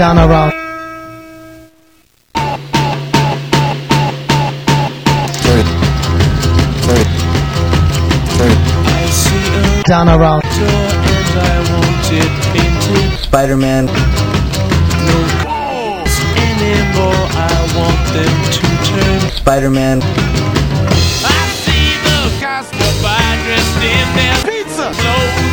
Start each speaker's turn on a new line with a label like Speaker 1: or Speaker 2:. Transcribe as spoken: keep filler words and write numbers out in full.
Speaker 1: Down around. Down around.
Speaker 2: Spider-Man.
Speaker 3: No calls anymore. I want them to turn.
Speaker 2: Spider-Man.
Speaker 3: I see the costume dressed in their pizza clothes.